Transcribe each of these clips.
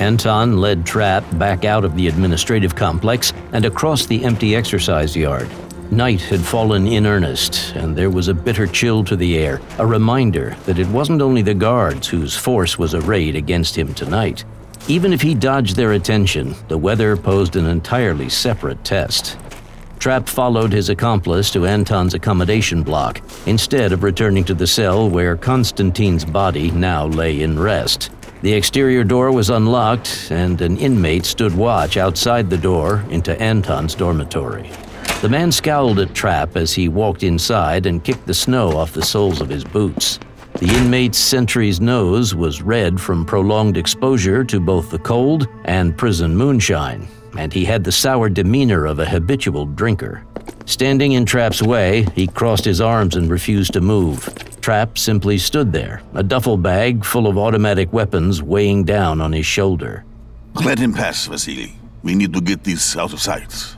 Anton led Trapp back out of the administrative complex and across the empty exercise yard. Night had fallen in earnest, and there was a bitter chill to the air, a reminder that it wasn't only the guards whose force was arrayed against him tonight. Even if he dodged their attention, the weather posed an entirely separate test. Trapp followed his accomplice to Anton's accommodation block, instead of returning to the cell where Konstantin's body now lay in rest. The exterior door was unlocked, and an inmate stood watch outside the door into Anton's dormitory. The man scowled at Trapp as he walked inside and kicked the snow off the soles of his boots. The inmate's sentry's nose was red from prolonged exposure to both the cold and prison moonshine, and he had the sour demeanor of a habitual drinker. Standing in Trapp's way, he crossed his arms and refused to move. Trapp simply stood there, a duffel bag full of automatic weapons weighing down on his shoulder. Let him pass, Vasily. We need to get this out of sight.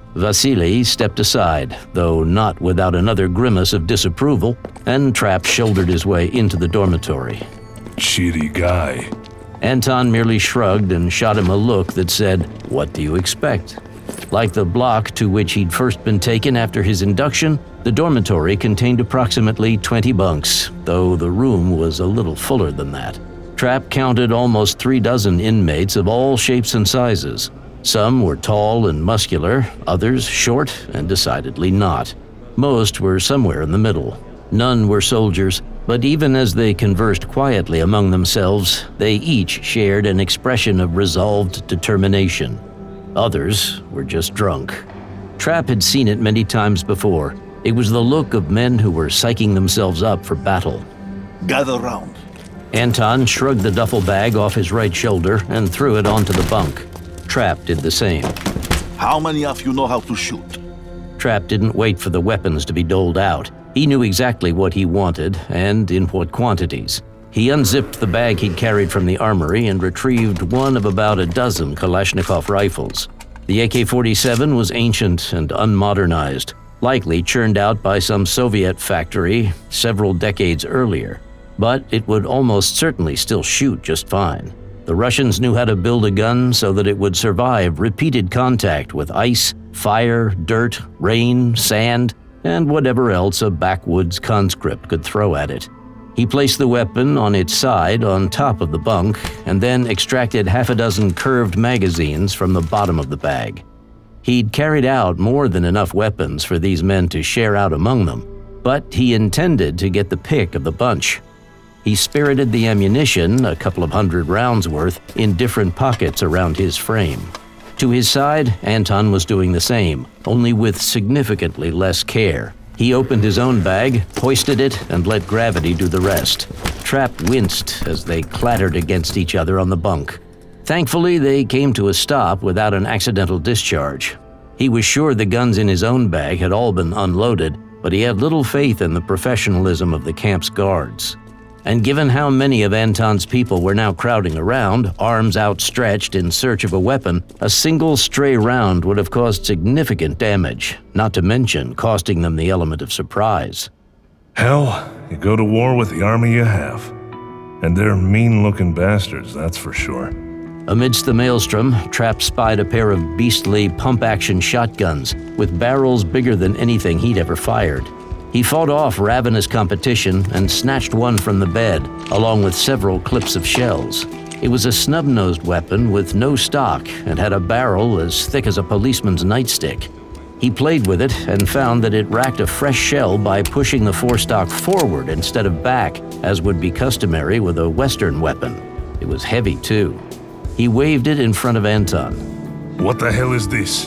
Vasily stepped aside, though not without another grimace of disapproval, and Trapp shouldered his way into the dormitory. Cheery guy. Anton merely shrugged and shot him a look that said, "What do you expect?" Like the block to which he'd first been taken after his induction, the dormitory contained approximately 20 bunks, though the room was a little fuller than that. Trapp counted almost 36 inmates of all shapes and sizes. Some were tall and muscular, others short and decidedly not. Most were somewhere in the middle. None were soldiers, but even as they conversed quietly among themselves, they each shared an expression of resolved determination. Others were just drunk. Trapp had seen it many times before. It was the look of men who were psyching themselves up for battle. Gather round. Anton shrugged the duffel bag off his right shoulder and threw it onto the bunk. Trapp did the same. How many of you know how to shoot? Trapp didn't wait for the weapons to be doled out. He knew exactly what he wanted and in what quantities. He unzipped the bag he'd carried from the armory and retrieved one of about a dozen Kalashnikov rifles. The AK-47 was ancient and unmodernized, likely churned out by some Soviet factory several decades earlier. But it would almost certainly still shoot just fine. The Russians knew how to build a gun so that it would survive repeated contact with ice, fire, dirt, rain, sand, and whatever else a backwoods conscript could throw at it. He placed the weapon on its side on top of the bunk and then extracted half a dozen curved magazines from the bottom of the bag. He'd carried out more than enough weapons for these men to share out among them, but he intended to get the pick of the bunch. He spirited the ammunition, a couple of hundred rounds worth, in different pockets around his frame. To his side, Anton was doing the same, only with significantly less care. He opened his own bag, hoisted it, and let gravity do the rest. Trapp winced as they clattered against each other on the bunk. Thankfully, they came to a stop without an accidental discharge. He was sure the guns in his own bag had all been unloaded, but he had little faith in the professionalism of the camp's guards. And given how many of Anton's people were now crowding around, arms outstretched in search of a weapon, a single stray round would have caused significant damage, not to mention costing them the element of surprise. Hell, you go to war with the army you have. And they're mean-looking bastards, that's for sure. Amidst the maelstrom, Trapp spied a pair of beastly pump-action shotguns with barrels bigger than anything he'd ever fired. He fought off ravenous competition and snatched one from the bed, along with several clips of shells. It was a snub-nosed weapon with no stock and had a barrel as thick as a policeman's nightstick. He played with it and found that it racked a fresh shell by pushing the forestock forward instead of back, as would be customary with a Western weapon. It was heavy, too. He waved it in front of Anton. What the hell is this?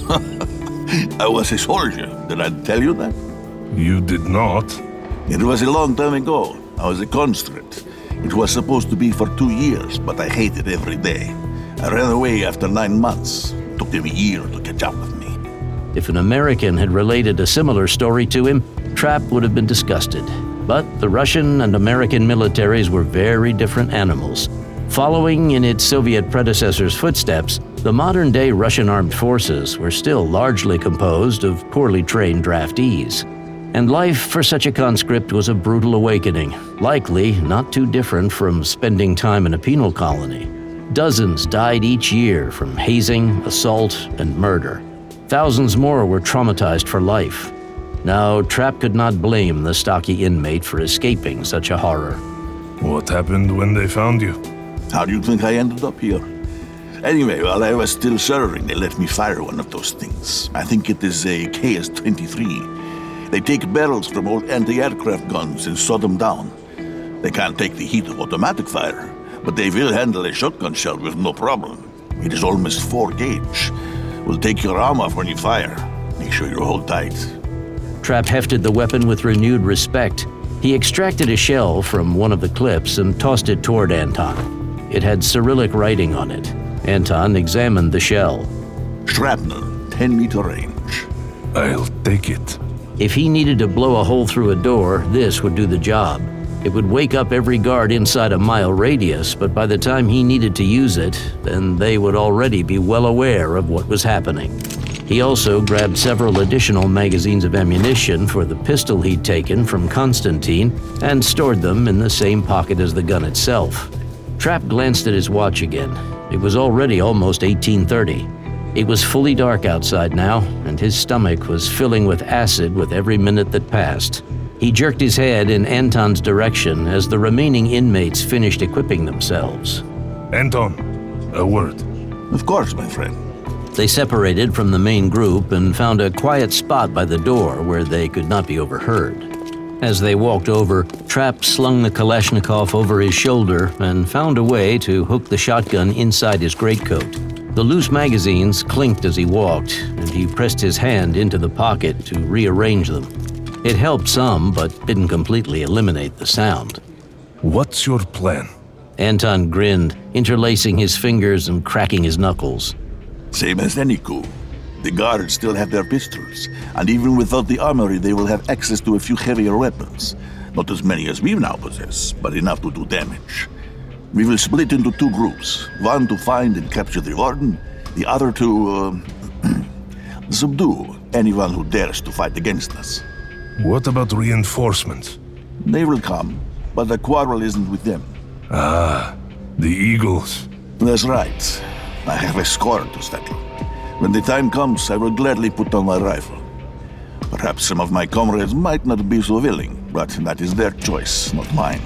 I was a soldier. Did I tell you that? You did not. It was a long time ago. I was a conscript. It was supposed to be for 2 years, but I hated every day. I ran away after 9 months. It took them a year to catch up with me. If an American had related a similar story to him, Trapp would have been disgusted. But the Russian and American militaries were very different animals. Following in its Soviet predecessor's footsteps, the modern-day Russian armed forces were still largely composed of poorly trained draftees. And life for such a conscript was a brutal awakening, likely not too different from spending time in a penal colony. Dozens died each year from hazing, assault, and murder. Thousands more were traumatized for life. Now, Trapp could not blame the stocky inmate for escaping such a horror. What happened when they found you? How do you think I ended up here? Anyway, while I was still serving, they let me fire one of those things. I think it is a KS-23. They take barrels from old anti-aircraft guns and saw them down. They can't take the heat of automatic fire, but they will handle a shotgun shell with no problem. It is almost 4 gauge. Will take your arm off when you fire. Make sure you hold tight. Trapp hefted the weapon with renewed respect. He extracted a shell from one of the clips and tossed it toward Anton. It had Cyrillic writing on it. Anton examined the shell. Shrapnel, 10-meter range. I'll take it. If he needed to blow a hole through a door, this would do the job. It would wake up every guard inside a mile radius, but by the time he needed to use it, then they would already be well aware of what was happening. He also grabbed several additional magazines of ammunition for the pistol he'd taken from Constantine and stored them in the same pocket as the gun itself. Trapp glanced at his watch again. It was already almost 1830. It was fully dark outside now, and his stomach was filling with acid with every minute that passed. He jerked his head in Anton's direction as the remaining inmates finished equipping themselves. Anton, a word. Of course, my friend. They separated from the main group and found a quiet spot by the door where they could not be overheard. As they walked over, Trapp slung the Kalashnikov over his shoulder and found a way to hook the shotgun inside his greatcoat. The loose magazines clinked as he walked, and he pressed his hand into the pocket to rearrange them. It helped some, but didn't completely eliminate the sound. What's your plan? Anton grinned, interlacing his fingers and cracking his knuckles. Same as any coup. The guards still have their pistols, and even without the armory they will have access to a few heavier weapons. Not as many as we now possess, but enough to do damage. We will split into 2 groups, one to find and capture the warden, the other to, subdue anyone who dares to fight against us. What about reinforcements? They will come, but the quarrel isn't with them. Ah, the Eagles. That's right. I have a score to settle. When the time comes, I will gladly put down my rifle. Perhaps some of my comrades might not be so willing, but that is their choice, not mine.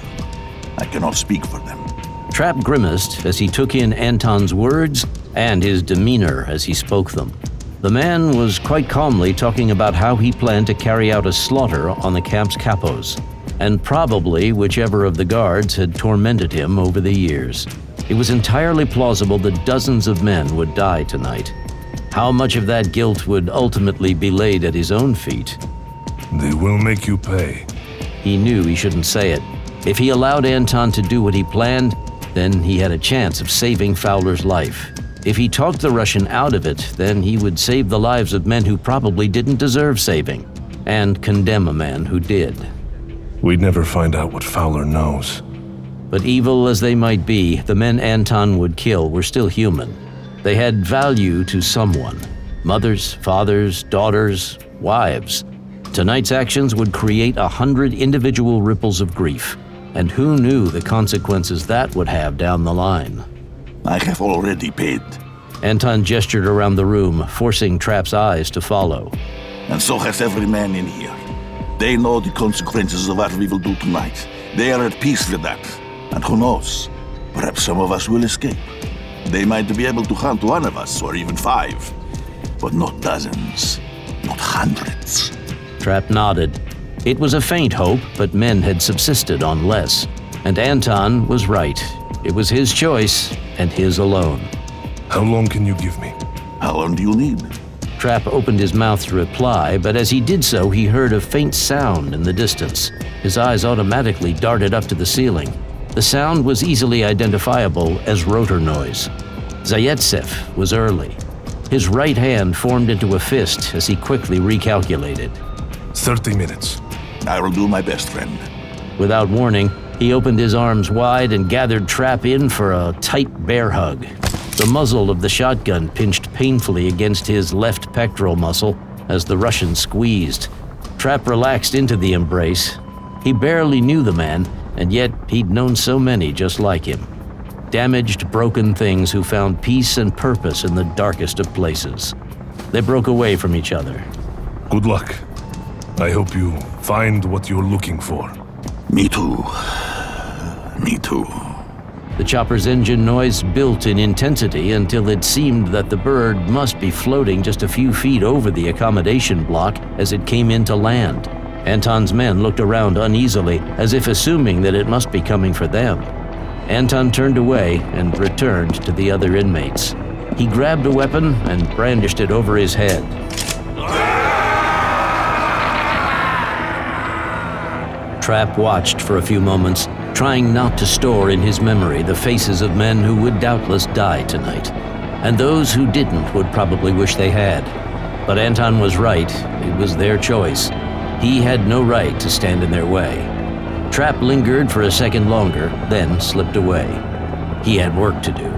I cannot speak for them. Trapp grimaced as he took in Anton's words and his demeanor as he spoke them. The man was quite calmly talking about how he planned to carry out a slaughter on the camp's capos, and probably whichever of the guards had tormented him over the years. It was entirely plausible that dozens of men would die tonight. How much of that guilt would ultimately be laid at his own feet? They will make you pay. He knew he shouldn't say it. If he allowed Anton to do what he planned, then he had a chance of saving Fowler's life. If he talked the Russian out of it, then he would save the lives of men who probably didn't deserve saving, and condemn a man who did. We'd never find out what Fowler knows. But evil as they might be, the men Anton would kill were still human. They had value to someone. Mothers, fathers, daughters, wives. Tonight's actions would create 100 individual ripples of grief. And who knew the consequences that would have down the line? I have already paid. Anton gestured around the room, forcing Trapp's eyes to follow. And so has every man in here. They know the consequences of what we will do tonight. They are at peace with that. And who knows? Perhaps some of us will escape. They might be able to hunt one of us, or even 5. But not dozens. Not hundreds. Trapp nodded. It was a faint hope, but men had subsisted on less. And Anton was right. It was his choice, and his alone. How long can you give me? How long do you need? Trapp opened his mouth to reply, but as he did so, he heard a faint sound in the distance. His eyes automatically darted up to the ceiling. The sound was easily identifiable as rotor noise. Zaitsev was early. His right hand formed into a fist as he quickly recalculated. 30 minutes. I will do my best, friend. Without warning, he opened his arms wide and gathered Trapp in for a tight bear hug. The muzzle of the shotgun pinched painfully against his left pectoral muscle as the Russian squeezed. Trapp relaxed into the embrace. He barely knew the man, and yet he'd known so many just like him. damaged, broken things who found peace and purpose in the darkest of places. They broke away from each other. Good luck. I hope you find what you're looking for. Me too. Me too. The chopper's engine noise built in intensity until it seemed that the bird must be floating just a few feet over the accommodation block as it came into land. Anton's men looked around uneasily, as if assuming that it must be coming for them. Anton turned away and returned to the other inmates. He grabbed a weapon and brandished it over his head. Trapp watched for a few moments, trying not to store in his memory the faces of men who would doubtless die tonight. And those who didn't would probably wish they had. But Anton was right. It was their choice. He had no right to stand in their way. Trapp lingered for a second longer, then slipped away. He had work to do.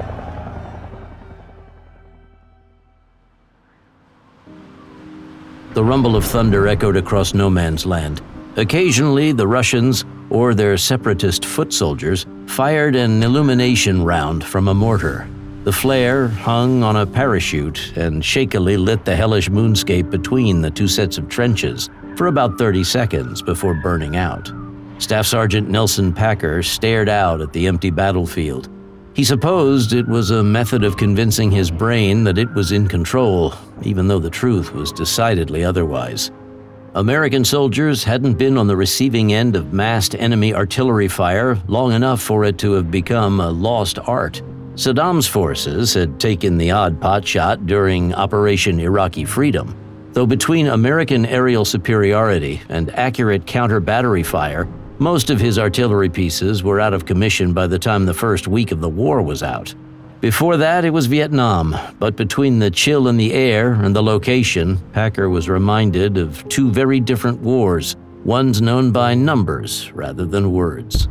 The rumble of thunder echoed across no man's land. Occasionally, the Russians, or their separatist foot soldiers, fired an illumination round from a mortar. The flare hung on a parachute and shakily lit the hellish moonscape between the two sets of trenches for about 30 seconds before burning out. Staff Sergeant Nelson Packer stared out at the empty battlefield. He supposed it was a method of convincing his brain that it was in control, even though the truth was decidedly otherwise. American soldiers hadn't been on the receiving end of massed enemy artillery fire long enough for it to have become a lost art. Saddam's forces had taken the odd potshot during Operation Iraqi Freedom, though between American aerial superiority and accurate counter-battery fire, most of his artillery pieces were out of commission by the time the first week of the war was out. Before that, it was Vietnam, but between the chill in the air and the location, Packer was reminded of two very different wars, ones known by numbers rather than words.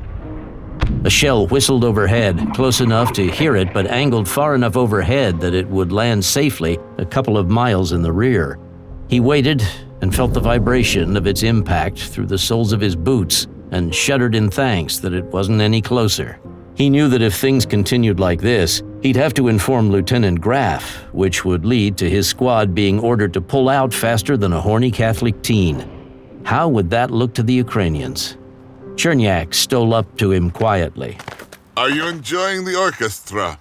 A shell whistled overhead, close enough to hear it but angled far enough overhead that it would land safely a couple of miles in the rear. He waited and felt the vibration of its impact through the soles of his boots and shuddered in thanks that it wasn't any closer. He knew that if things continued like this, he'd have to inform Lieutenant Graff, which would lead to his squad being ordered to pull out faster than a horny Catholic teen. How would that look to the Ukrainians? Chernyak stole up to him quietly. Are you enjoying the orchestra?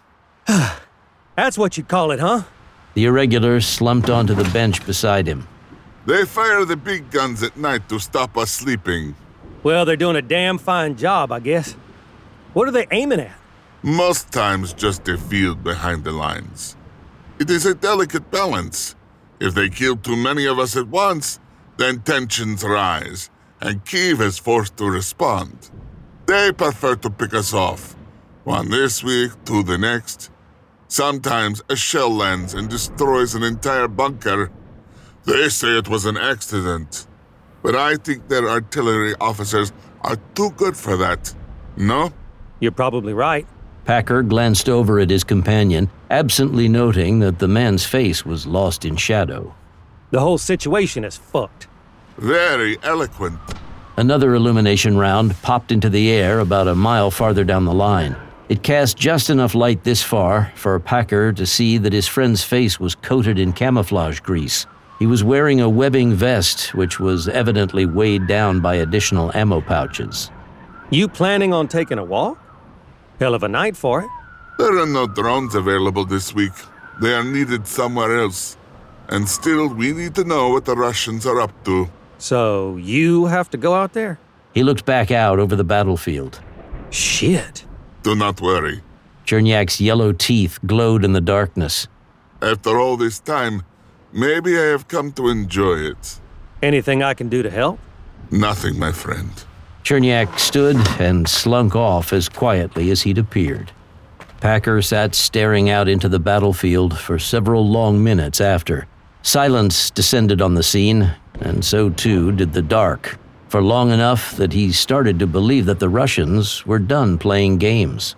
That's what you call it, huh? The irregular slumped onto the bench beside him. They fire the big guns at night to stop us sleeping. Well, they're doing a damn fine job, I guess. What are they aiming at? Most times just a field behind the lines. It is a delicate balance. If they kill too many of us at once, then tensions rise, and Kyiv is forced to respond. They prefer to pick us off, one this week, two the next. Sometimes a shell lands and destroys an entire bunker. They say it was an accident, but I think their artillery officers are too good for that. No? You're probably right. Packer glanced over at his companion, absently noting that the man's face was lost in shadow. The whole situation is fucked. Very eloquent. Another illumination round popped into the air about a mile farther down the line. It cast just enough light this far for Packer to see that his friend's face was coated in camouflage grease. He was wearing a webbing vest, which was evidently weighed down by additional ammo pouches. You planning on taking a walk? Hell of a night for it. There are no drones available this week. They are needed somewhere else. And still, we need to know what the Russians are up to. So you have to go out there? He looked back out over the battlefield. Shit. Do not worry. Chernyak's yellow teeth glowed in the darkness. After all this time, maybe I have come to enjoy it. Anything I can do to help? Nothing, my friend. Chernyak stood and slunk off as quietly as he'd appeared. Packer sat staring out into the battlefield for several long minutes after. Silence descended on the scene, and so too did the dark, for long enough that he started to believe that the Russians were done playing games.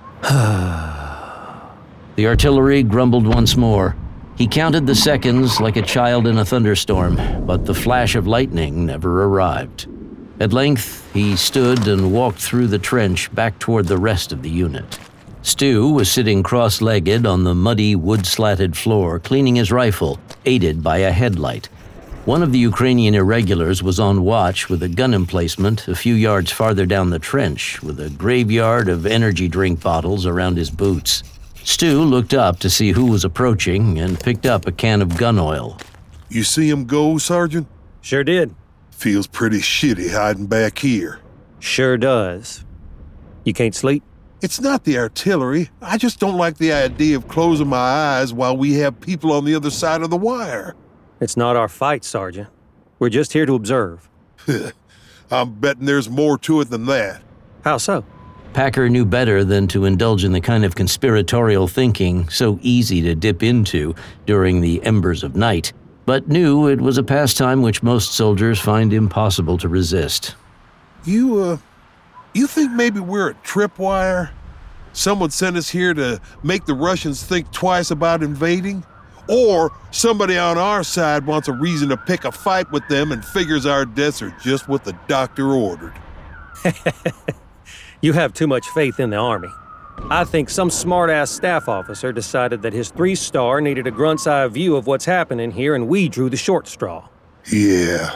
The artillery grumbled once more. He counted the seconds like a child in a thunderstorm, but the flash of lightning never arrived. At length, he stood and walked through the trench back toward the rest of the unit. Stu was sitting cross-legged on the muddy, wood-slatted floor, cleaning his rifle, aided by a headlight. One of the Ukrainian irregulars was on watch with a gun emplacement a few yards farther down the trench, with a graveyard of energy drink bottles around his boots. Stu looked up to see who was approaching and picked up a can of gun oil. You see him go, Sergeant? Sure did. Feels pretty shitty hiding back here. Sure does. You can't sleep? It's not the artillery. I just don't like the idea of closing my eyes while we have people on the other side of the wire. It's not our fight, Sergeant. We're just here to observe. I'm betting there's more to it than that. How so? Packer knew better than to indulge in the kind of conspiratorial thinking so easy to dip into during the embers of night, but knew it was a pastime which most soldiers find impossible to resist. You think maybe we're a tripwire? Someone sent us here to make the Russians think twice about invading? Or somebody on our side wants a reason to pick a fight with them and figures our deaths are just what the doctor ordered? You have too much faith in the Army. I think some smart-ass staff officer decided that his 3-star needed a grunt's eye view of what's happening here, and we drew the short straw. Yeah,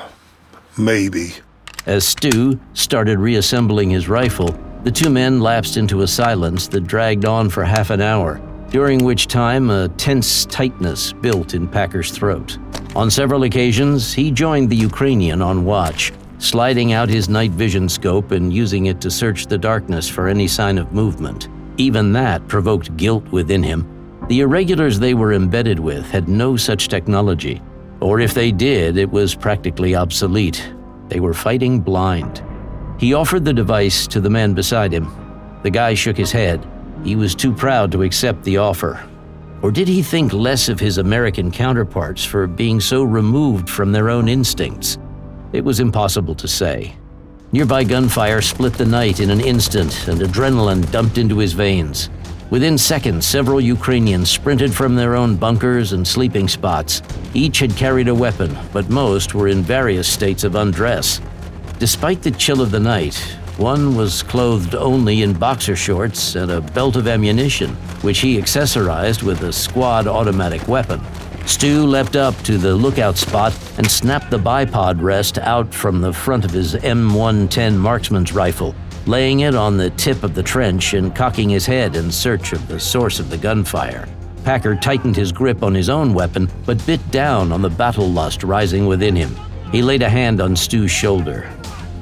maybe. As Stu started reassembling his rifle, the two men lapsed into a silence that dragged on for half an hour, during which time a tense tightness built in Packer's throat. On several occasions, he joined the Ukrainian on watch, sliding out his night vision scope and using it to search the darkness for any sign of movement. Even that provoked guilt within him. The irregulars they were embedded with had no such technology, or if they did, it was practically obsolete. They were fighting blind. He offered the device to the man beside him. The guy shook his head. He was too proud to accept the offer. Or did he think less of his American counterparts for being so removed from their own instincts? It was impossible to say. Nearby gunfire split the night in an instant, and adrenaline dumped into his veins. Within seconds, several Ukrainians sprinted from their own bunkers and sleeping spots. Each had carried a weapon, but most were in various states of undress. Despite the chill of the night, one was clothed only in boxer shorts and a belt of ammunition, which he accessorized with a squad automatic weapon. Stu leapt up to the lookout spot and snapped the bipod rest out from the front of his M110 marksman's rifle, laying it on the tip of the trench and cocking his head in search of the source of the gunfire. Packer tightened his grip on his own weapon, but bit down on the battle lust rising within him. He laid a hand on Stu's shoulder.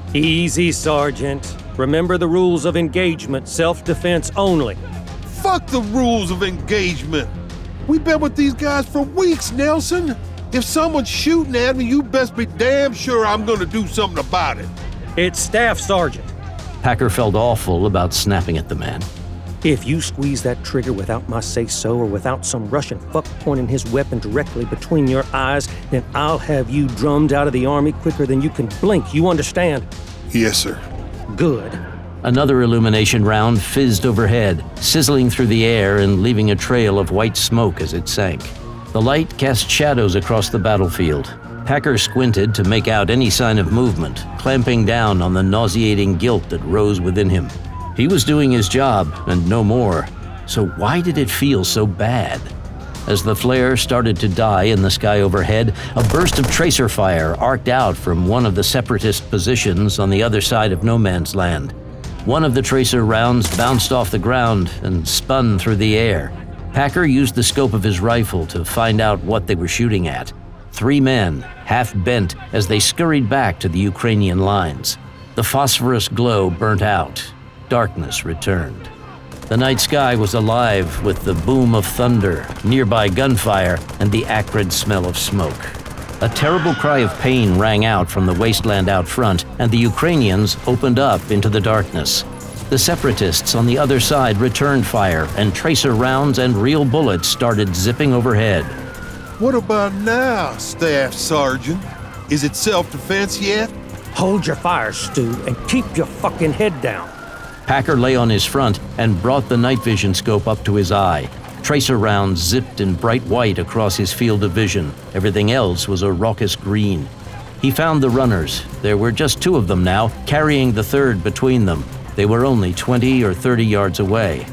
Easy, Sergeant. Remember the rules of engagement, self-defense only. Fuck the rules of engagement. We've been with these guys for weeks, Nelson. If someone's shooting at me, you best be damn sure I'm gonna do something about it. It's Staff Sergeant. Packer felt awful about snapping at the man. If you squeeze that trigger without my say-so or without some Russian fuck pointing his weapon directly between your eyes, then I'll have you drummed out of the Army quicker than you can blink. You understand? Yes, sir. Good. Another illumination round fizzed overhead, sizzling through the air and leaving a trail of white smoke as it sank. The light cast shadows across the battlefield. Packer squinted to make out any sign of movement, clamping down on the nauseating guilt that rose within him. He was doing his job, and no more. So why did it feel so bad? As the flare started to die in the sky overhead, a burst of tracer fire arced out from one of the separatist positions on the other side of no man's land. One of the tracer rounds bounced off the ground and spun through the air. Packer used the scope of his rifle to find out what they were shooting at. 3 men, half bent, as they scurried back to the Ukrainian lines. The phosphorus glow burnt out. Darkness returned. The night sky was alive with the boom of thunder, nearby gunfire, and the acrid smell of smoke. A terrible cry of pain rang out from the wasteland out front, and the Ukrainians opened up into the darkness. The separatists on the other side returned fire, and tracer rounds and real bullets started zipping overhead. What about now, Staff Sergeant? Is it self-defense yet? Hold your fire, Stu, and keep your fucking head down. Packer lay on his front and brought the night vision scope up to his eye. Tracer rounds zipped in bright white across his field of vision. Everything else was a raucous green. He found the runners. There were just 2 of them now, carrying the third between them. They were only 20 or 30 yards away.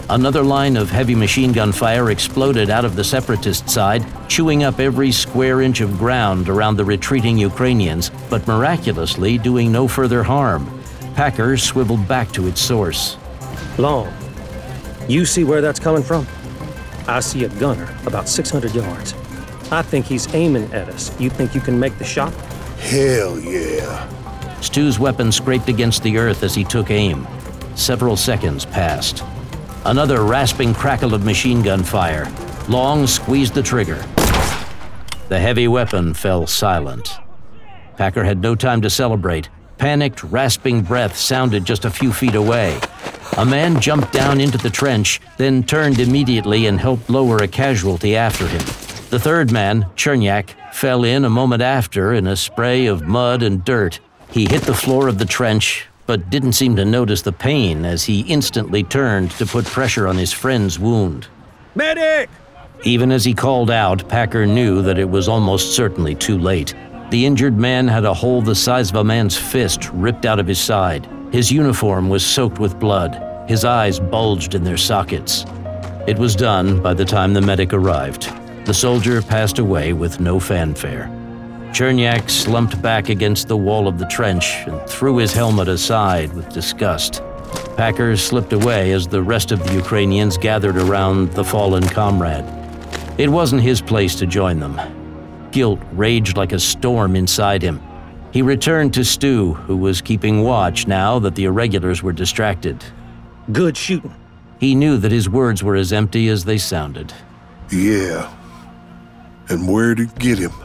Another line of heavy machine gun fire exploded out of the separatist side, chewing up every square inch of ground around the retreating Ukrainians, but miraculously doing no further harm. Packer swiveled back to its source. Long, you see where that's coming from? I see a gunner about 600 yards. I think he's aiming at us. You think you can make the shot? Hell yeah. Stu's weapon scraped against the earth as he took aim. Several seconds passed. Another rasping crackle of machine gun fire. Long squeezed the trigger. The heavy weapon fell silent. Packer had no time to celebrate. Panicked, rasping breath sounded just a few feet away. A man jumped down into the trench, then turned immediately and helped lower a casualty after him. The third man, Cherniak, fell in a moment after in a spray of mud and dirt. He hit the floor of the trench, but didn't seem to notice the pain as he instantly turned to put pressure on his friend's wound. Medic! Even as he called out, Packer knew that it was almost certainly too late. The injured man had a hole the size of a man's fist ripped out of his side. His uniform was soaked with blood. His eyes bulged in their sockets. It was done by the time the medic arrived. The soldier passed away with no fanfare. Cherniak slumped back against the wall of the trench and threw his helmet aside with disgust. Packer slipped away as the rest of the Ukrainians gathered around the fallen comrade. It wasn't his place to join them. Guilt raged like a storm inside him. He returned to Stu, who was keeping watch now that the irregulars were distracted. Good shooting. He knew that his words were as empty as they sounded. Yeah. And where'd it get him?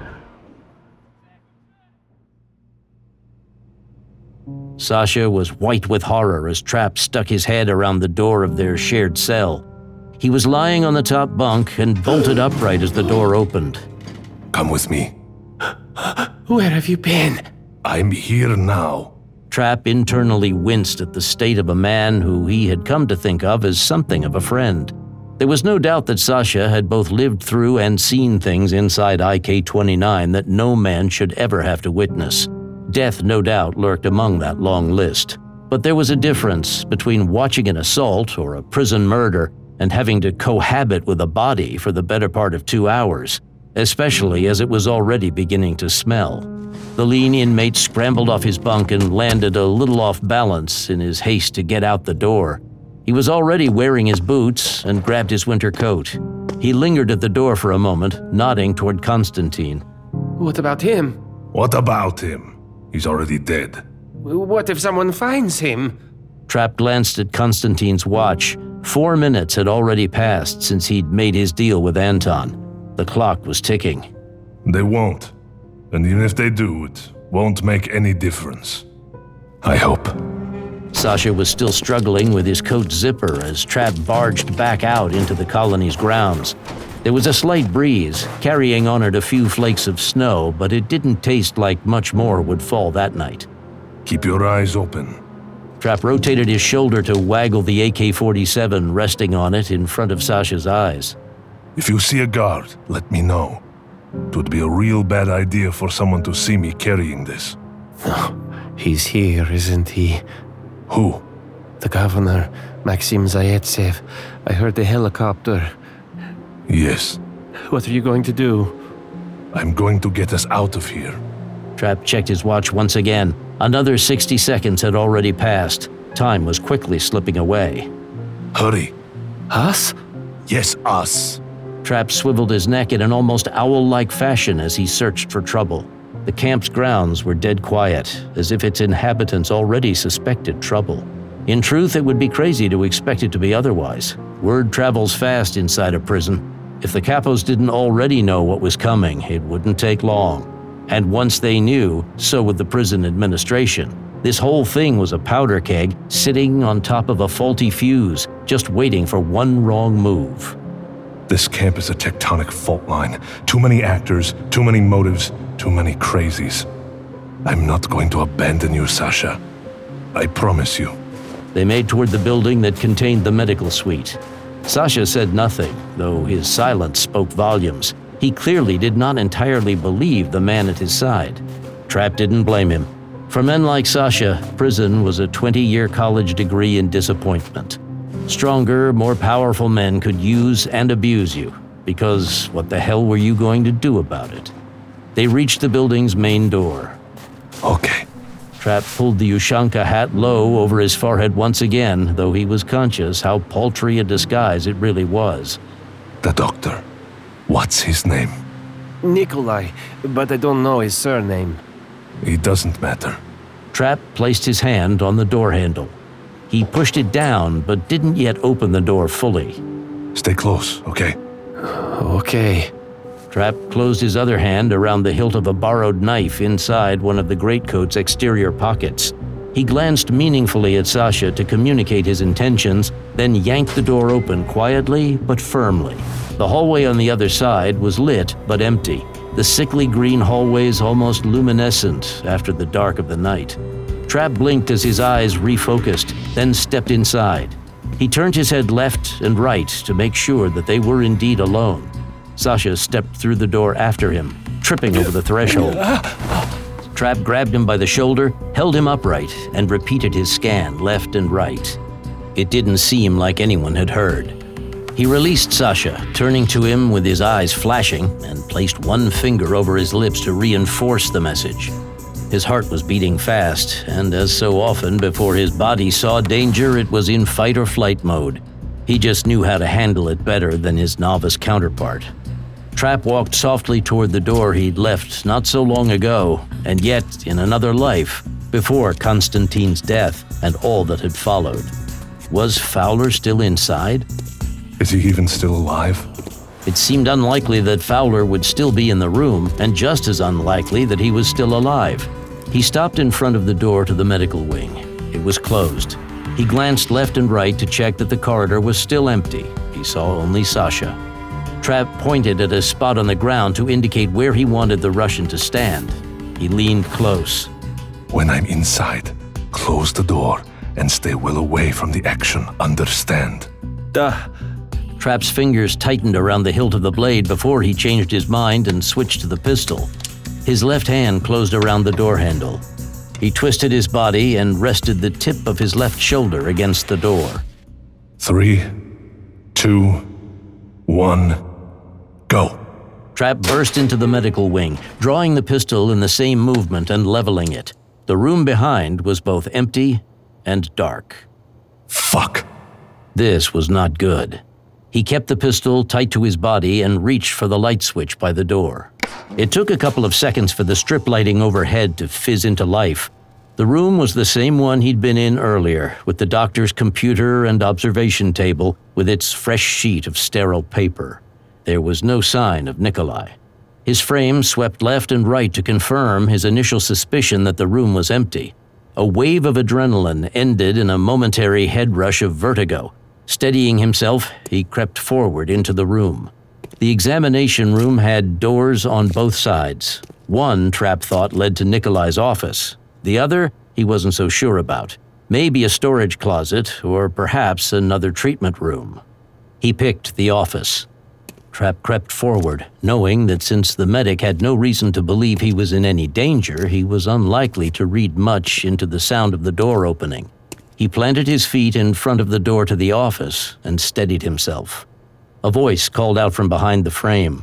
Sasha was white with horror as Trapp stuck his head around the door of their shared cell. He was lying on the top bunk and bolted upright as the door opened. Come with me. Where have you been? I'm here now. Trapp internally winced at the state of a man who he had come to think of as something of a friend. There was no doubt that Sasha had both lived through and seen things inside IK-29 that no man should ever have to witness. Death, no doubt, lurked among that long list. But there was a difference between watching an assault or a prison murder and having to cohabit with a body for the better part of 2 hours, especially as it was already beginning to smell. The lean inmate scrambled off his bunk and landed a little off balance in his haste to get out the door. He was already wearing his boots and grabbed his winter coat. He lingered at the door for a moment, nodding toward Constantine. What about him? What about him? He's already dead. What if someone finds him? Trapp glanced at Constantine's watch. 4 minutes had already passed since he'd made his deal with Anton. The clock was ticking. They won't. And even if they do, it won't make any difference. I hope. Sasha was still struggling with his coat zipper as Trapp barged back out into the colony's grounds. There was a slight breeze, carrying on it a few flakes of snow, but it didn't taste like much more would fall that night. Keep your eyes open. Trapp rotated his shoulder to waggle the AK-47 resting on it in front of Sasha's eyes. If you see a guard, let me know. It would be a real bad idea for someone to see me carrying this. Oh, he's here, isn't he? Who? The governor, Maxim Zaitsev. I heard the helicopter. Yes. What are you going to do? I'm going to get us out of here. Trapp checked his watch once again. Another 60 seconds had already passed. Time was quickly slipping away. Hurry. Us? Yes, us. Trapp swiveled his neck in an almost owl-like fashion as he searched for trouble. The camp's grounds were dead quiet, as if its inhabitants already suspected trouble. In truth, it would be crazy to expect it to be otherwise. Word travels fast inside a prison. If the capos didn't already know what was coming, it wouldn't take long. And once they knew, so would the prison administration. This whole thing was a powder keg sitting on top of a faulty fuse, just waiting for one wrong move. This camp is a tectonic fault line. Too many actors, too many motives, too many crazies. I'm not going to abandon you, Sasha. I promise you. They made toward the building that contained the medical suite. Sasha said nothing, though his silence spoke volumes. He clearly did not entirely believe the man at his side. Trapp didn't blame him. For men like Sasha, prison was a 20-year college degree in disappointment. Stronger, more powerful men could use and abuse you, because what the hell were you going to do about it? They reached the building's main door. Okay. Trapp pulled the Ushanka hat low over his forehead once again, though he was conscious how paltry a disguise it really was. The doctor. What's his name? Nikolai, but I don't know his surname. It doesn't matter. Trapp placed his hand on the door handle. He pushed it down, but didn't yet open the door fully. Stay close, okay? Okay. Trapp closed his other hand around the hilt of a borrowed knife inside one of the greatcoat's exterior pockets. He glanced meaningfully at Sasha to communicate his intentions, then yanked the door open quietly but firmly. The hallway on the other side was lit but empty, the sickly green hallways almost luminescent after the dark of the night. Trapp blinked as his eyes refocused, then stepped inside. He turned his head left and right to make sure that they were indeed alone. Sasha stepped through the door after him, tripping over the threshold. Trapp grabbed him by the shoulder, held him upright, and repeated his scan left and right. It didn't seem like anyone had heard. He released Sasha, turning to him with his eyes flashing, and placed one finger over his lips to reinforce the message. His heart was beating fast, and as so often before his body saw danger, it was in fight or flight mode. He just knew how to handle it better than his novice counterpart. Trapp walked softly toward the door he'd left not so long ago, and yet in another life, before Constantine's death and all that had followed. Was Fowler still inside? Is he even still alive? It seemed unlikely that Fowler would still be in the room, and just as unlikely that he was still alive. He stopped in front of the door to the medical wing. It was closed. He glanced left and right to check that the corridor was still empty. He saw only Sasha. Trapp pointed at a spot on the ground to indicate where he wanted the Russian to stand. He leaned close. When I'm inside, close the door and stay well away from the action, understand? Trapp's fingers tightened around the hilt of the blade before he changed his mind and switched to the pistol. His left hand closed around the door handle. He twisted his body and rested the tip of his left shoulder against the door. 3, 2, 1, go. Trapp burst into the medical wing, drawing the pistol in the same movement and leveling it. The room behind was both empty and dark. Fuck. This was not good. He kept the pistol tight to his body and reached for the light switch by the door. It took a couple of seconds for the strip lighting overhead to fizz into life. The room was the same one he'd been in earlier, with the doctor's computer and observation table with its fresh sheet of sterile paper. There was no sign of Nikolai. His frame swept left and right to confirm his initial suspicion that the room was empty. A wave of adrenaline ended in a momentary head rush of vertigo. Steadying himself, he crept forward into the room. The examination room had doors on both sides. One, Trapp thought, led to Nikolai's office. The other, he wasn't so sure about. Maybe a storage closet, or perhaps another treatment room. He picked the office. Trapp crept forward, knowing that since the medic had no reason to believe he was in any danger, he was unlikely to read much into the sound of the door opening. He planted his feet in front of the door to the office and steadied himself. A voice called out from behind the frame.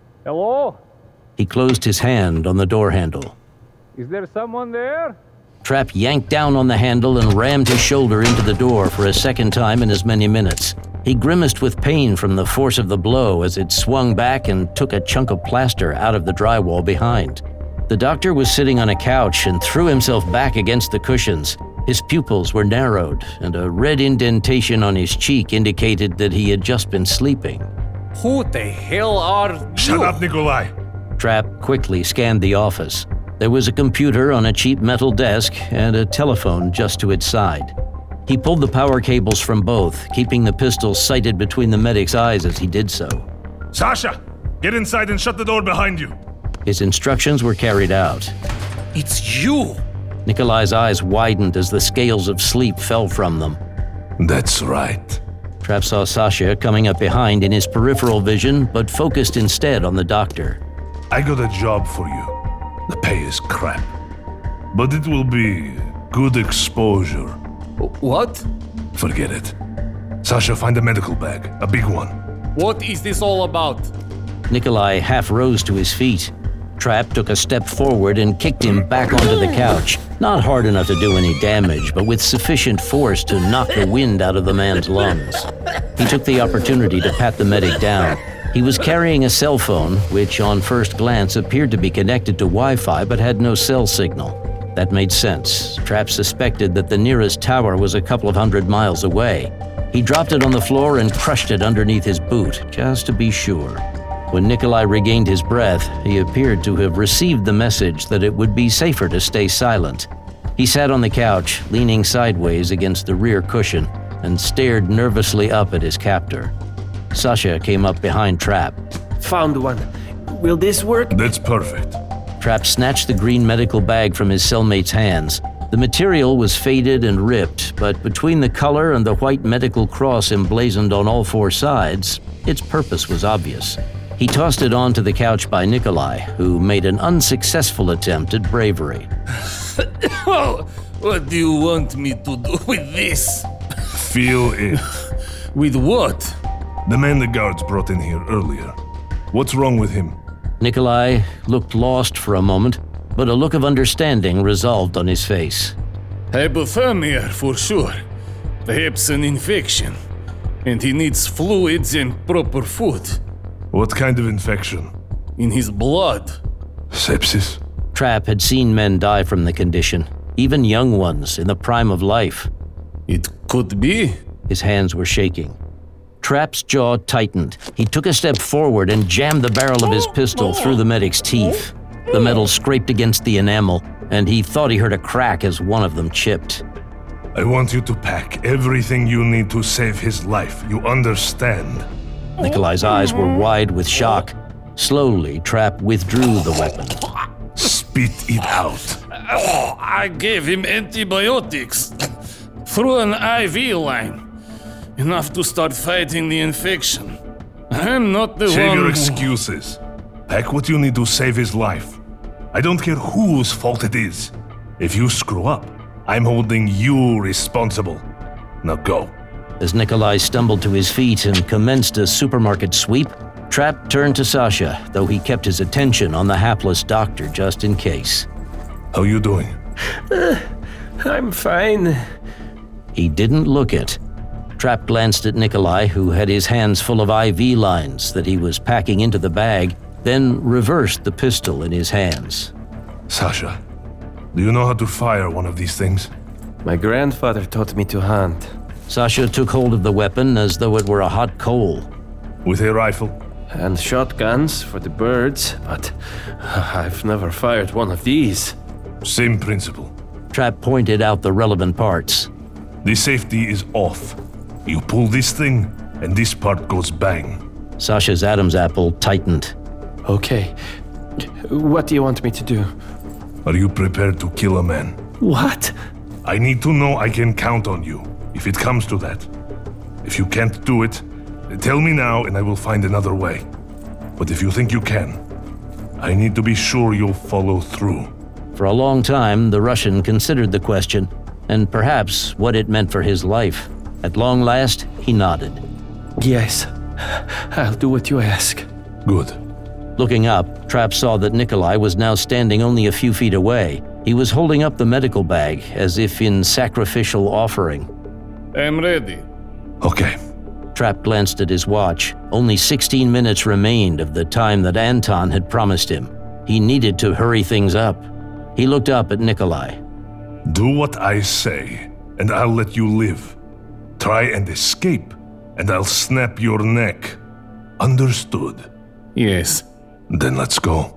Hello? He closed his hand on the door handle. Is there someone there? Trapp yanked down on the handle and rammed his shoulder into the door for a second time in as many minutes. He grimaced with pain from the force of the blow as it swung back and took a chunk of plaster out of the drywall behind. The doctor was sitting on a couch and threw himself back against the cushions. His pupils were narrowed, and a red indentation on his cheek indicated that he had just been sleeping. Who the hell are you? Shut up, Nikolai! Trapp quickly scanned the office. There was a computer on a cheap metal desk and a telephone just to its side. He pulled the power cables from both, keeping the pistol sighted between the medic's eyes as he did so. Sasha! Get inside and shut the door behind you! His instructions were carried out. It's you! Nikolai's eyes widened as the scales of sleep fell from them. That's right. Trapp saw Sasha coming up behind in his peripheral vision, but focused instead on the doctor. I got a job for you. The pay is crap. But it will be good exposure. What? Forget it. Sasha, find a medical bag, a big one. What is this all about? Nikolai half rose to his feet. Trapp took a step forward and kicked him back onto the couch, not hard enough to do any damage, but with sufficient force to knock the wind out of the man's lungs. He took the opportunity to pat the medic down. He was carrying a cell phone, which on first glance appeared to be connected to Wi-Fi but had no cell signal. That made sense. Trapp suspected that the nearest tower was a couple of 100 miles away. He dropped it on the floor and crushed it underneath his boot, just to be sure. When Nikolai regained his breath, he appeared to have received the message that it would be safer to stay silent. He sat on the couch, leaning sideways against the rear cushion, and stared nervously up at his captor. Sasha came up behind Trapp. Found one. Will this work? That's perfect. Trapp snatched the green medical bag from his cellmate's hands. The material was faded and ripped, but between the color and the white medical cross emblazoned on all four sides, its purpose was obvious. He tossed it onto the couch by Nikolai, who made an unsuccessful attempt at bravery. What do you want me to do with this? Feel it. With what? The man the guards brought in here earlier. What's wrong with him? Nikolai looked lost for a moment, but a look of understanding resolved on his face. Hypothermia, for sure. Perhaps an infection. And he needs fluids and proper food. What kind of infection? In his blood. Sepsis? Trapp had seen men die from the condition, even young ones in the prime of life. It could be. His hands were shaking. Trapp's jaw tightened. He took a step forward and jammed the barrel of his pistol through the medic's teeth. The metal scraped against the enamel, and he thought he heard a crack as one of them chipped. I want you to pack everything you need to save his life. You understand? Nikolai's eyes were wide with shock. Slowly, Trapp withdrew the weapon. Spit it out. I gave him antibiotics. Through an IV line. Enough to start fighting the infection. I'm not the one. Save your excuses. Pack what you need to save his life. I don't care whose fault it is. If you screw up, I'm holding you responsible. Now go. As Nikolai stumbled to his feet and commenced a supermarket sweep, Trapp turned to Sasha, though he kept his attention on the hapless doctor just in case. How you doing? I'm fine. He didn't look it. Trapp glanced at Nikolai, who had his hands full of IV lines that he was packing into the bag, then reversed the pistol in his hands. Sasha, do you know how to fire one of these things? My grandfather taught me to hunt. Sasha took hold of the weapon as though it were a hot coal. With a rifle? And shotguns for the birds, but I've never fired one of these. Same principle. Trapp pointed out the relevant parts. The safety is off. You pull this thing, and this part goes bang. Sasha's Adam's apple tightened. Okay. What do you want me to do? Are you prepared to kill a man? What? I need to know I can count on you, if it comes to that. If you can't do it, tell me now and I will find another way. But if you think you can, I need to be sure you'll follow through. For a long time, the Russian considered the question, and perhaps what it meant for his life. At long last, he nodded. Yes. I'll do what you ask. Good. Looking up, Trapp saw that Nikolai was now standing only a few feet away. He was holding up the medical bag, as if in sacrificial offering. I'm ready. Okay. Trapp glanced at his watch. Only 16 minutes remained of the time that Anton had promised him. He needed to hurry things up. He looked up at Nikolai. Do what I say, and I'll let you live. Try and escape, and I'll snap your neck. Understood? Yes. Then let's go.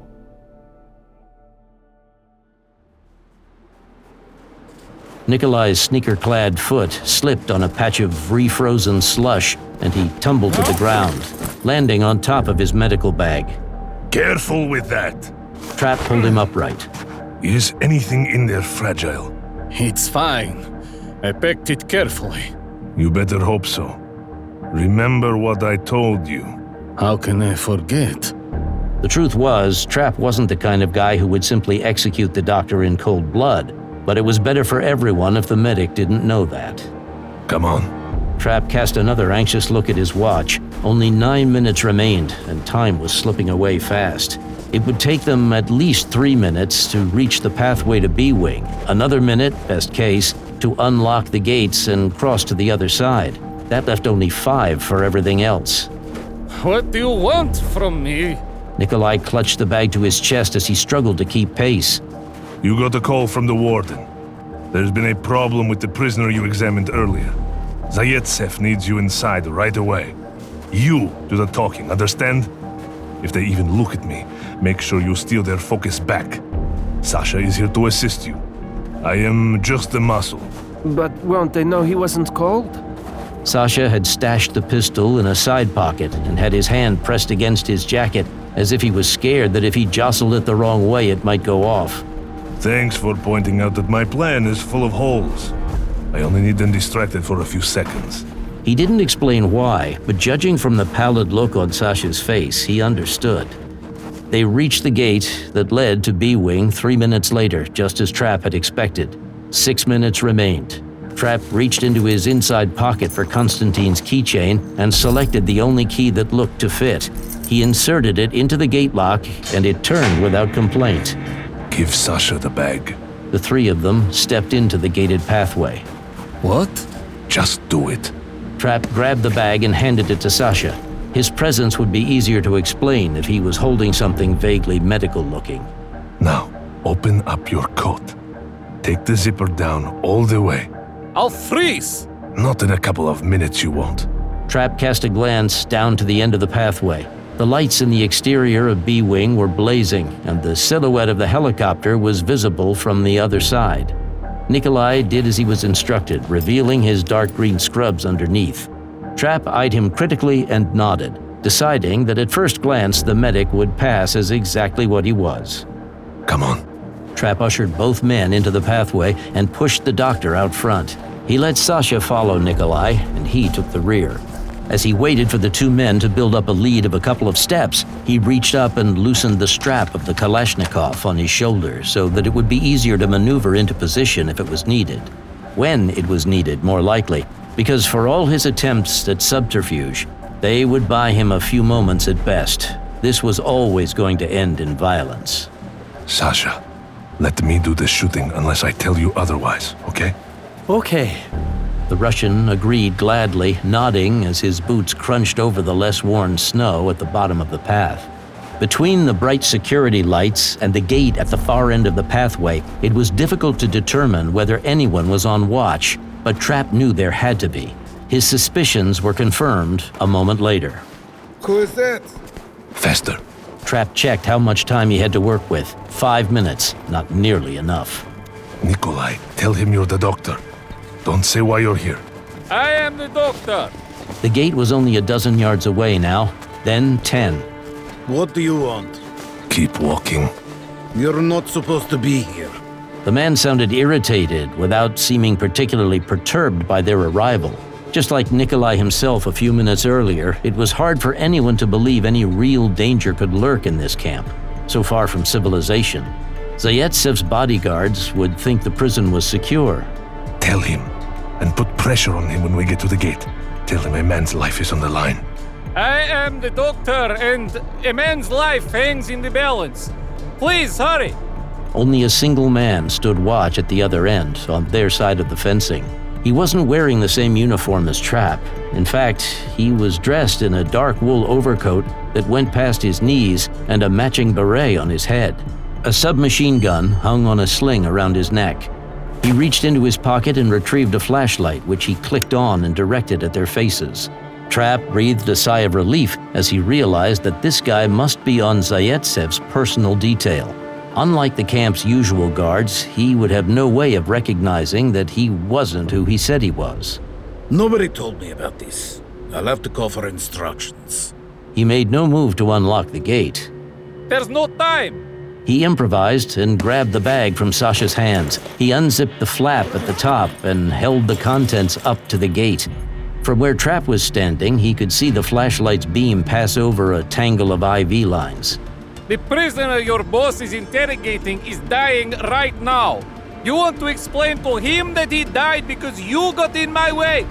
Nikolai's sneaker-clad foot slipped on a patch of refrozen slush, and he tumbled to the ground, landing on top of his medical bag. Careful with that. Trapp pulled him upright. Is anything in there fragile? It's fine. I packed it carefully. You better hope so. Remember what I told you. How can I forget? The truth was, Trapp wasn't the kind of guy who would simply execute the doctor in cold blood, but it was better for everyone if the medic didn't know that. Come on. Trapp cast another anxious look at his watch. Only 9 minutes remained, and time was slipping away fast. It would take them at least 3 minutes to reach the pathway to B-Wing, another minute, best case, to unlock the gates and cross to the other side. That left only 5 for everything else. What do you want from me? Nikolai clutched the bag to his chest as he struggled to keep pace. You got a call from the warden. There's been a problem with the prisoner you examined earlier. Zaitsev needs you inside right away. You do the talking, understand? If they even look at me, make sure you steer their focus back. Sasha is here to assist you. I am just the muscle. But won't they know he wasn't called? Sasha had stashed the pistol in a side pocket and had his hand pressed against his jacket, as if he was scared that if he jostled it the wrong way, it might go off. Thanks for pointing out that my plan is full of holes. I only need them distracted for a few seconds. He didn't explain why, but judging from the pallid look on Sasha's face, he understood. They reached the gate that led to B-Wing 3 minutes later, just as Trapp had expected. 6 minutes remained. Trapp reached into his inside pocket for Konstantine's keychain and selected the only key that looked to fit. He inserted it into the gate lock, and it turned without complaint. Give Sasha the bag. The 3 of them stepped into the gated pathway. What? Just do it. Trapp grabbed the bag and handed it to Sasha. His presence would be easier to explain if he was holding something vaguely medical-looking. Now, open up your coat. Take the zipper down all the way. I'll freeze! Not in a couple of minutes, you won't. Trapp cast a glance down to the end of the pathway. The lights in the exterior of B-Wing were blazing, and the silhouette of the helicopter was visible from the other side. Nikolai did as he was instructed, revealing his dark green scrubs underneath. Trapp eyed him critically and nodded, deciding that at first glance the medic would pass as exactly what he was. Come on. Trapp ushered both men into the pathway and pushed the doctor out front. He let Sasha follow Nikolai, and he took the rear. As he waited for the 2 men to build up a lead of a couple of steps, he reached up and loosened the strap of the Kalashnikov on his shoulder so that it would be easier to maneuver into position if it was needed. When it was needed, more likely, because for all his attempts at subterfuge, they would buy him a few moments at best. This was always going to end in violence. Sasha, let me do the shooting unless I tell you otherwise, okay? Okay. The Russian agreed gladly, nodding as his boots crunched over the less worn snow at the bottom of the path. Between the bright security lights and the gate at the far end of the pathway, it was difficult to determine whether anyone was on watch, but Trapp knew there had to be. His suspicions were confirmed a moment later. Who is that? Faster. Trapp checked how much time he had to work with. 5 minutes, not nearly enough. Nikolai, tell him you're the doctor. Don't say why you're here. I am the doctor. The gate was only a dozen yards away now, then 10. What do you want? Keep walking. You're not supposed to be here. The man sounded irritated without seeming particularly perturbed by their arrival. Just like Nikolai himself a few minutes earlier, it was hard for anyone to believe any real danger could lurk in this camp, so far from civilization. Zaitsev's bodyguards would think the prison was secure. Tell him, and put pressure on him when we get to the gate. Tell him a man's life is on the line. I am the doctor, and a man's life hangs in the balance. Please, hurry! Only a single man stood watch at the other end, on their side of the fencing. He wasn't wearing the same uniform as Trapp. In fact, he was dressed in a dark wool overcoat that went past his knees and a matching beret on his head. A submachine gun hung on a sling around his neck. He reached into his pocket and retrieved a flashlight, which he clicked on and directed at their faces. Trapp breathed a sigh of relief as he realized that this guy must be on Zaitsev's personal detail. Unlike the camp's usual guards, he would have no way of recognizing that he wasn't who he said he was. Nobody told me about this. I'll have to call for instructions. He made no move to unlock the gate. There's no time! He improvised and grabbed the bag from Sasha's hands. He unzipped the flap at the top and held the contents up to the gate. From where Trapp was standing, he could see the flashlight's beam pass over a tangle of IV lines. The prisoner your boss is interrogating is dying right now. You want to explain to him that he died because you got in my way?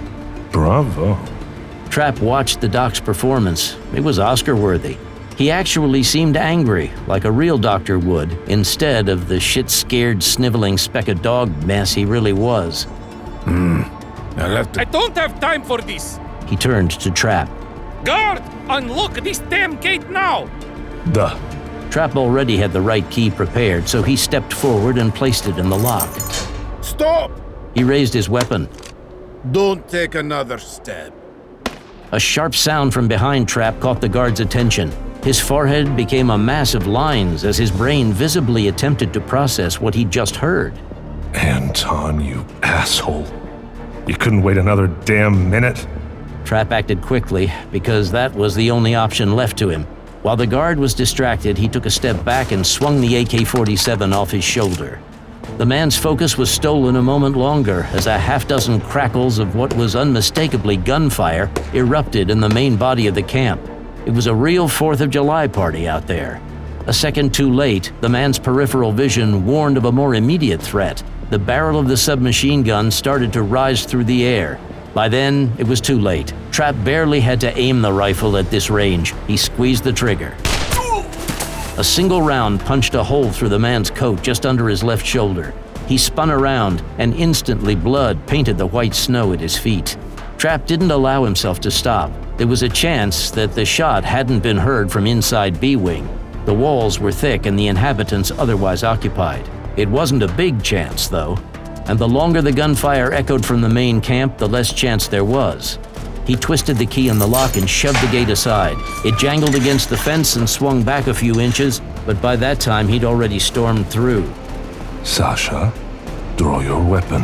Bravo. Trapp watched the doc's performance. It was Oscar-worthy. He actually seemed angry, like a real doctor would, instead of the shit-scared, sniveling speck-of-dog mess he really was. I don't have time for this. He turned to Trapp. Guard, unlock this damn gate now. Duh. Trapp already had the right key prepared, so he stepped forward and placed it in the lock. Stop! He raised his weapon. Don't take another step. A sharp sound from behind Trapp caught the guard's attention. His forehead became a mass of lines as his brain visibly attempted to process what he'd just heard. Anton, you asshole. You couldn't wait another damn minute? Trapp acted quickly, because that was the only option left to him. While the guard was distracted, he took a step back and swung the AK-47 off his shoulder. The man's focus was stolen a moment longer as a half-dozen crackles of what was unmistakably gunfire erupted in the main body of the camp. It was a real 4th of July party out there. A second too late, the man's peripheral vision warned of a more immediate threat. The barrel of the submachine gun started to rise through the air. By then, it was too late. Trapp barely had to aim the rifle at this range. He squeezed the trigger. A single round punched a hole through the man's coat just under his left shoulder. He spun around, and instantly blood painted the white snow at his feet. Trapp didn't allow himself to stop. There was a chance that the shot hadn't been heard from inside B-Wing. The walls were thick and the inhabitants otherwise occupied. It wasn't a big chance, though. And the longer the gunfire echoed from the main camp, the less chance there was. He twisted the key in the lock and shoved the gate aside. It jangled against the fence and swung back a few inches, but by that time he'd already stormed through. Sasha, draw your weapon.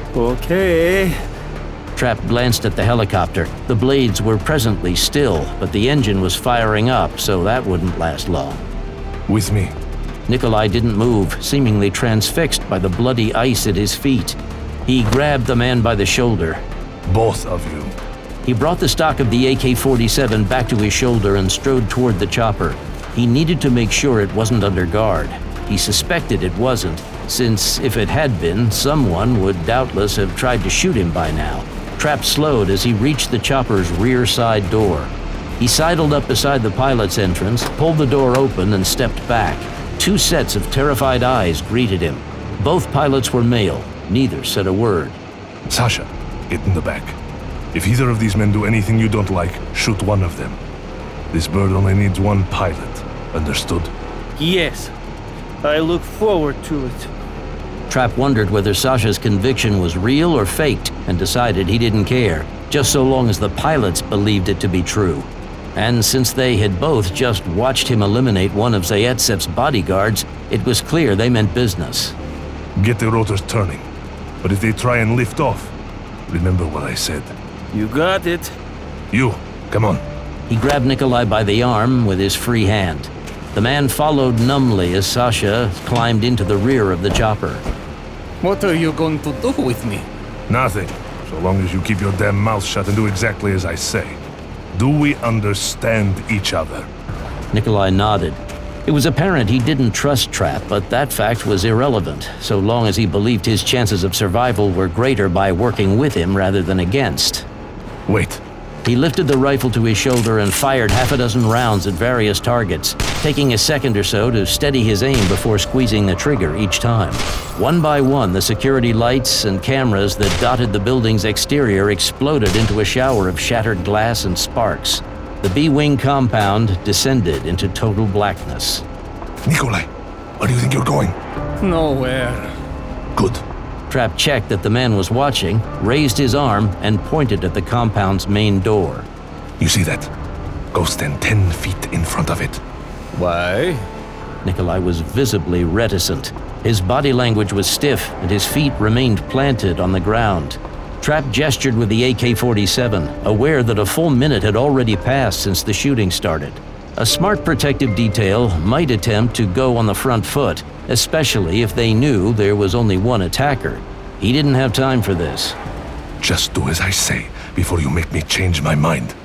Okay. Trapp glanced at the helicopter. The blades were presently still, but the engine was firing up, so that wouldn't last long. With me. Nikolai didn't move, seemingly transfixed by the bloody ice at his feet. He grabbed the man by the shoulder. Both of you. He brought the stock of the AK-47 back to his shoulder and strode toward the chopper. He needed to make sure it wasn't under guard. He suspected it wasn't, since if it had been, someone would doubtless have tried to shoot him by now. Trapp slowed as he reached the chopper's rear side door. He sidled up beside the pilot's entrance, pulled the door open, and stepped back. 2 sets of terrified eyes greeted him. Both pilots were male. Neither said a word. Sasha, get in the back. If either of these men do anything you don't like, shoot one of them. This bird only needs one pilot. Understood? Yes. I look forward to it. Trapp wondered whether Sasha's conviction was real or faked and decided he didn't care, just so long as the pilots believed it to be true. And since they had both just watched him eliminate one of Zaitsev's bodyguards, it was clear they meant business. Get the rotors turning. But if they try and lift off, remember what I said. You got it. You, come on. He grabbed Nikolai by the arm with his free hand. The man followed numbly as Sasha climbed into the rear of the chopper. What are you going to do with me? Nothing, so long as you keep your damn mouth shut and do exactly as I say. Do we understand each other? Nikolai nodded. It was apparent he didn't trust Trapp, but that fact was irrelevant, so long as he believed his chances of survival were greater by working with him rather than against. Wait. He lifted the rifle to his shoulder and fired half a dozen rounds at various targets, taking a second or so to steady his aim before squeezing the trigger each time. One by one, the security lights and cameras that dotted the building's exterior exploded into a shower of shattered glass and sparks. The B-Wing compound descended into total blackness. Nikolai, where do you think you're going? Nowhere. Good. Trapp checked that the man was watching, raised his arm, and pointed at the compound's main door. You see that? Go stand 10 feet in front of it. Why? Nikolai was visibly reticent. His body language was stiff, and his feet remained planted on the ground. Trapp gestured with the AK-47, aware that a full minute had already passed since the shooting started. A smart protective detail might attempt to go on the front foot, especially if they knew there was only one attacker. He didn't have time for this. Just do as I say before you make me change my mind.